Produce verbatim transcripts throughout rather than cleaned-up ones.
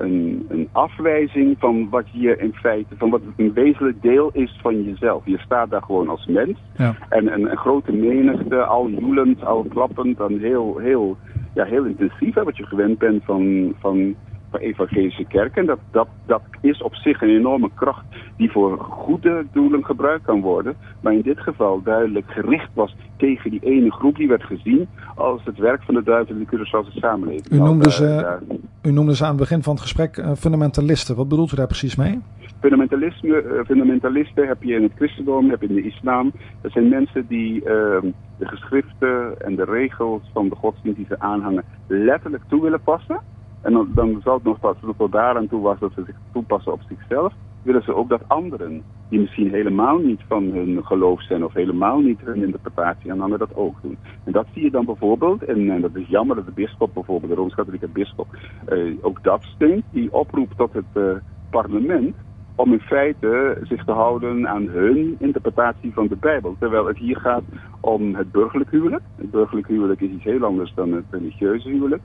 een, een afwijzing van wat je in feite, van wat een wezenlijk deel is van jezelf. Je staat daar gewoon als mens. Ja. En een, een grote menigte, al joelend, al klappend, en heel, heel, ja, heel intensief, hè, wat je gewend bent van, van, van evangelische kerken. En dat, dat, dat is op zich een enorme kracht die voor goede doelen gebruikt kan worden. Maar in dit geval duidelijk gericht was tegen die ene groep die werd gezien als het werk van de duivel in de Curaçaose samenleving. U noemde, ze, nou, daar, u noemde ze aan het begin van het gesprek uh, fundamentalisten. Wat bedoelt u daar precies mee? Fundamentalisme, uh, fundamentalisten heb je in het christendom, heb je in de islam. Dat zijn mensen die uh, de geschriften en de regels van de godsdienst die ze aanhangen letterlijk toe willen passen. En dan, dan zal het nog pas tot daaraan toe was dat ze zich toepassen op zichzelf. Willen ze ook dat anderen, die misschien helemaal niet van hun geloof zijn of helemaal niet hun interpretatie aanhangen, dat ook doen. En dat zie je dan bijvoorbeeld, en, en dat is jammer dat de bisschop bijvoorbeeld, de Rooms-Katholieke bisschop, uh, ook dat steunt, die oproept tot het uh, parlement om in feite zich te houden aan hun interpretatie van de Bijbel. Terwijl het hier gaat om het burgerlijk huwelijk. Het burgerlijk huwelijk is iets heel anders dan het religieuze huwelijk.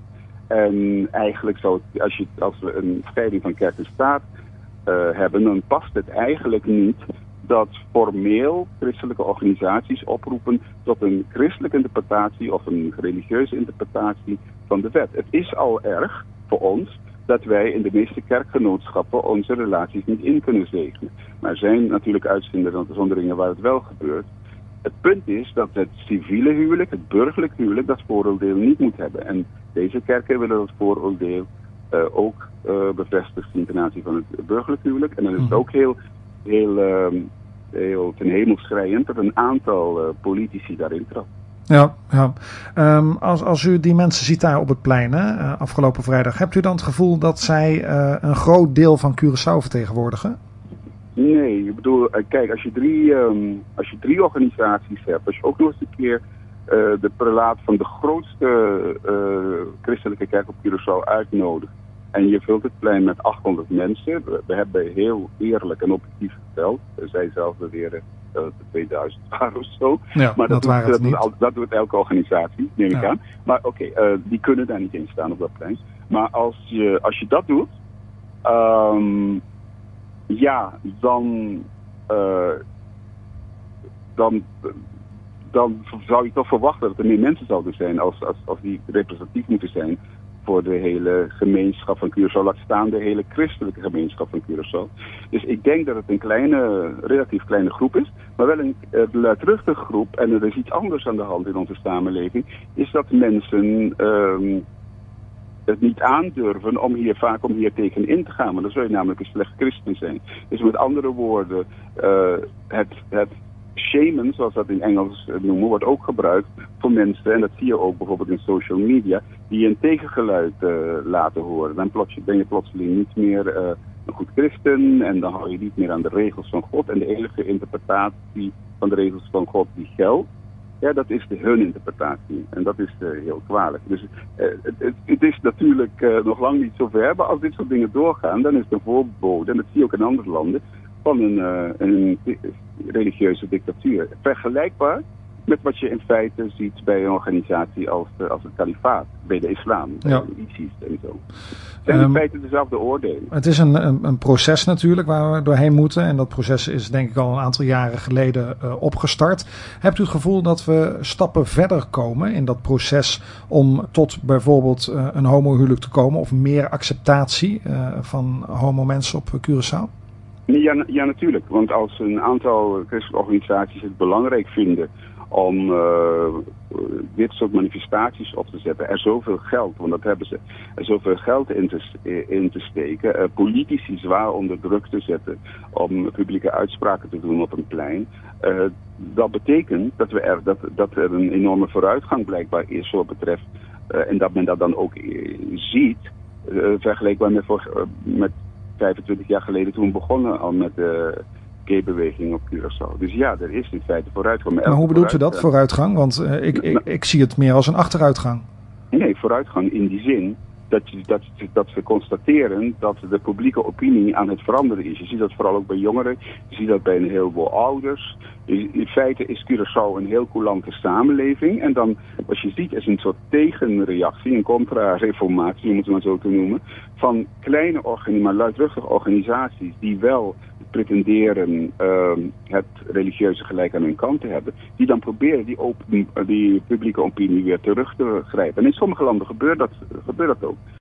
En eigenlijk zou het, als, je, als we een scheiding van kerk en staat uh, hebben, dan past het eigenlijk niet dat formeel christelijke organisaties oproepen tot een christelijke interpretatie of een religieuze interpretatie van de wet. Het is al erg voor ons dat wij in de meeste kerkgenootschappen onze relaties niet in kunnen zegenen. Maar er zijn natuurlijk uitzonderingen waar het wel gebeurt. Het punt is dat het civiele huwelijk, het burgerlijk huwelijk, dat vooroordeel niet moet hebben. En deze kerken willen dat vooroordeel uh, ook uh, bevestigd zien ten aanzien van het burgerlijk huwelijk. En dan is het ook heel, heel, uh, heel ten hemel schreiend dat een aantal uh, politici daarin trappen. Ja, ja. Um, als, als u die mensen ziet daar op het plein, hè, uh, afgelopen vrijdag, hebt u dan het gevoel dat zij uh, een groot deel van Curaçao vertegenwoordigen? Nee, ik bedoel, kijk, als je drie, um, als je drie organisaties hebt, als je ook nog eens een keer uh, de prelaat van de grootste uh, christelijke kerk op Curaçao uitnodigt en je vult het plein met achthonderd mensen, we, we hebben heel eerlijk en objectief geteld, zij zelf beweren dat het tweeduizend waren of zo, ja, maar dat, dat, waren doet, het dat, niet. doet, dat doet elke organisatie, neem ik ja. aan. Maar oké, okay, uh, die kunnen daar niet in staan op dat plein. Maar als je, als je dat doet, um, ja, dan, uh, dan, dan zou je toch verwachten dat er meer mensen zouden zijn als, als, als die representatief moeten zijn voor de hele gemeenschap van Curaçao, laat staan de hele christelijke gemeenschap van Curaçao. Dus ik denk dat het een kleine, relatief kleine groep is, maar wel een uh, luidruchtige groep. En er is iets anders aan de hand in onze samenleving, is dat mensen Uh, het niet aandurven om hier vaak om hier tegen in te gaan. Maar dan zou je namelijk een slecht christen zijn. Dus met andere woorden, uh, het, het shamen, zoals dat in Engels noemen, wordt ook gebruikt voor mensen, en dat zie je ook bijvoorbeeld in social media, die een tegengeluid uh, laten horen. Dan plots, ben je plotseling niet meer uh, een goed christen en dan hou je niet meer aan de regels van God. En de enige interpretatie van de regels van God die geldt, ja, dat is de hun interpretatie. En dat is uh, heel kwalijk. Dus uh, het, het, het is natuurlijk uh, nog lang niet zover, maar als dit soort dingen doorgaan, dan is het een voorbode, en dat zie je ook in andere landen, van een, uh, een religieuze dictatuur. Vergelijkbaar met wat je in feite ziet bij een organisatie als, uh, als het kalifaat, bij de islam, bij ja. ISIS en zo. Het zijn in um, feite dezelfde oordelen. Het is een, een, een proces natuurlijk waar we doorheen moeten. En dat proces is denk ik al een aantal jaren geleden uh, opgestart. Hebt u het gevoel dat we stappen verder komen in dat proces om tot bijvoorbeeld uh, een homohuwelijk te komen of meer acceptatie uh, van homo-mensen op Curaçao? Ja, ja, natuurlijk. Want als een aantal christelijke organisaties het belangrijk vinden om uh, dit soort manifestaties op te zetten, er zoveel geld, want dat hebben ze, er zoveel geld in te, in te steken, uh, politici zwaar onder druk te zetten om publieke uitspraken te doen op een plein, uh, dat betekent dat, we er, dat, dat er een enorme vooruitgang blijkbaar is wat betreft, uh, en dat men dat dan ook uh, ziet, uh, vergelijkbaar met, voor, uh, met vijfentwintig jaar geleden toen we begonnen al met de gay-beweging op Curaçao. Dus ja, er is in feite vooruitgang. Maar, maar hoe bedoelt u dat, vooruitgang? Want uh, ik, ik, ik zie het meer als een achteruitgang. Nee, vooruitgang in die zin dat, je, dat, dat we constateren dat de publieke opinie aan het veranderen is. Je ziet dat vooral ook bij jongeren, je ziet dat bij een heleboel ouders. In feite is Curaçao een heel coulante samenleving. En dan, wat je ziet, is een soort tegenreactie, een contra-reformatie, om het maar zo te noemen, van kleine, organi- maar luidruchtige organisaties die wel pretenderen uh, het religieuze gelijk aan hun kant te hebben, die dan proberen die, open, die publieke opinie weer terug te grijpen. En in sommige landen gebeurt dat, gebeurt dat ook.